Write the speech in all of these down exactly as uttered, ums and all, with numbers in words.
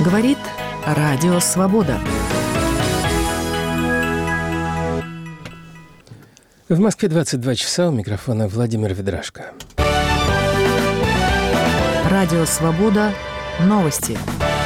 Говорит Радио Свобода. В Москве двадцать два часа, у микрофона Владимир Ведрашко. Радио Свобода. Новости.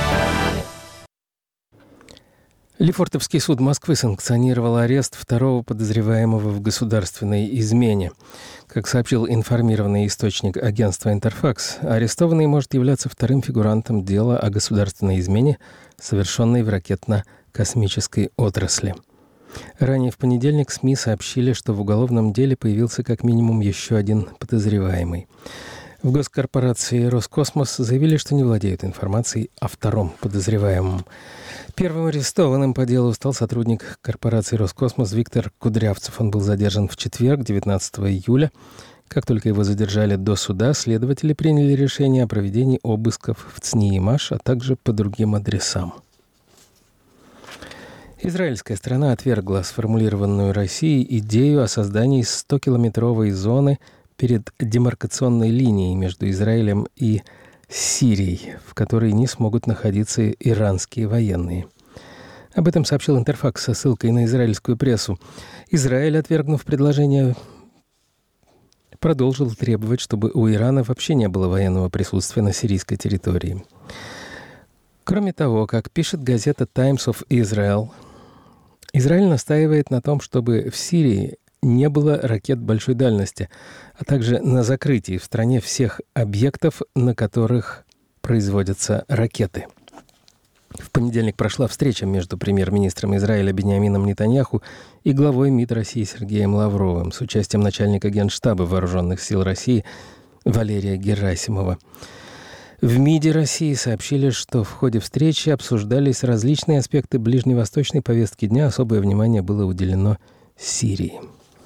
Лефортовский суд Москвы санкционировал арест второго подозреваемого в государственной измене. Как сообщил информированный источник агентства «Интерфакс», арестованный может являться вторым фигурантом дела о государственной измене, совершенной в ракетно-космической отрасли. Ранее в понедельник СМИ сообщили, что в уголовном деле появился как минимум еще один подозреваемый. В госкорпорации «Роскосмос» заявили, что не владеют информацией о втором подозреваемом. Первым арестованным по делу стал сотрудник корпорации «Роскосмос» Виктор Кудрявцев. Он был задержан в четверг, девятнадцатого июля. Как только его задержали до суда, следователи приняли решение о проведении обысков в ЦНИ и МАШ, а также по другим адресам. Израильская сторона отвергла сформулированную Россией идею о создании стокилометровой зоны перед демаркационной линией между Израилем и Сирией, в которой не смогут находиться иранские военные. Об этом сообщил Интерфакс со ссылкой на израильскую прессу. Израиль, отвергнув предложение, продолжил требовать, чтобы у Ирана вообще не было военного присутствия на сирийской территории. Кроме того, как пишет газета Times of Israel, Израиль настаивает на том, чтобы в Сирии не было ракет большой дальности, а также на закрытии в стране всех объектов, на которых производятся ракеты. В понедельник прошла встреча между премьер-министром Израиля Биньямином Нетаньяху и главой МИД России Сергеем Лавровым с участием начальника Генштаба Вооруженных сил России Валерия Герасимова. В МИДе России сообщили, что в ходе встречи обсуждались различные аспекты ближневосточной повестки дня. Особое внимание было уделено Сирии.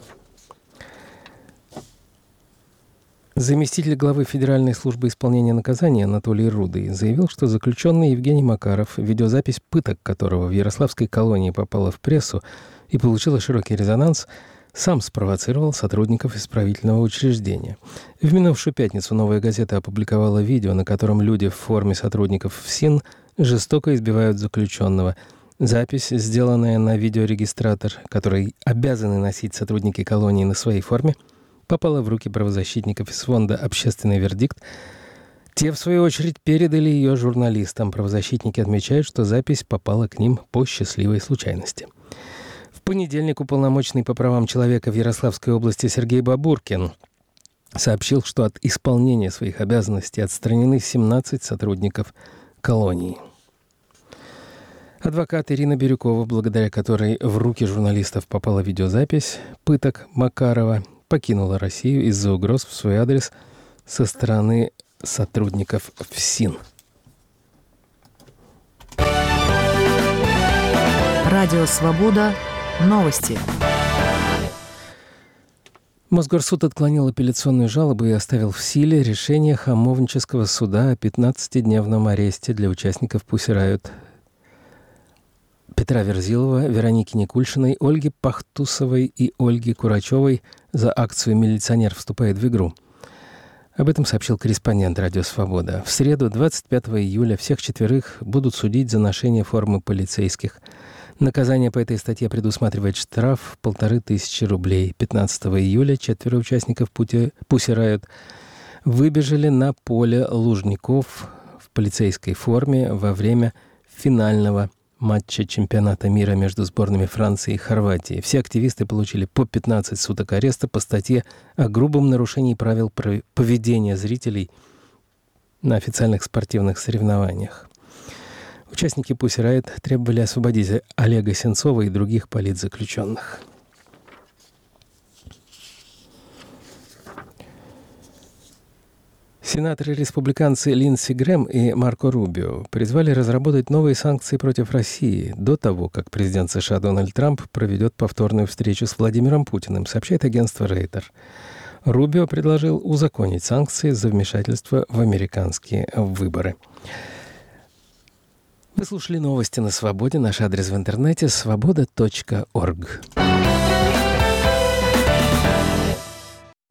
Заместитель главы Федеральной службы исполнения наказания Анатолий Рудый заявил, что заключенный Евгений Макаров, видеозапись пыток которого в Ярославской колонии попала в прессу и получила широкий резонанс, сам спровоцировал сотрудников исправительного учреждения. В минувшую пятницу «Новая газета» опубликовала видео, на котором люди в форме сотрудников ФСИН жестоко избивают заключенного. Запись, сделанная на видеорегистратор, который обязаны носить сотрудники колонии на своей форме, попала в руки правозащитников из фонда «Общественный вердикт». Те, в свою очередь, передали ее журналистам. Правозащитники отмечают, что запись попала к ним по счастливой случайности. В понедельник уполномоченный по правам человека в Ярославской области Сергей Бабуркин сообщил, что от исполнения своих обязанностей отстранены семнадцать сотрудников колонии. Адвокат Ирина Бирюкова, благодаря которой в руки журналистов попала видеозапись пыток Макарова, покинула Россию из-за угроз в свой адрес со стороны сотрудников ФСИН. Радио Свобода. Новости. Мосгорсуд отклонил апелляционную жалобу и оставил в силе решение Хамовнического суда о пятнадцатидневном аресте для участников «Пусси Райот» Петра Верзилова, Вероники Никульшиной, Ольги Пахтусовой и Ольги Курачевой за акцию «Милиционер вступает в игру». Об этом сообщил корреспондент «Радио Свобода». В среду, двадцать пятого июля, всех четверых будут судить за ношение формы полицейских. Наказание по этой статье предусматривает штраф в полторы тысячи рублей. пятнадцатого июля четверо участников «Пусси Райот» выбежали на поле Лужников в полицейской форме во время финального матча чемпионата мира между сборными Франции и Хорватии. Все активисты получили по пятнадцать суток ареста по статье о грубом нарушении правил поведения зрителей на официальных спортивных соревнованиях. Участники «Пусси Райот» требовали освободить Олега Сенцова и других политзаключенных. Сенаторы-республиканцы Линдси Грэм и Марко Рубио призвали разработать новые санкции против России до того, как президент США Дональд Трамп проведет повторную встречу с Владимиром Путиным, сообщает агентство Рейтер. Рубио предложил узаконить санкции за вмешательство в американские выборы. Вы слушали новости на Свободе. Наш адрес в интернете — свобода точка орг.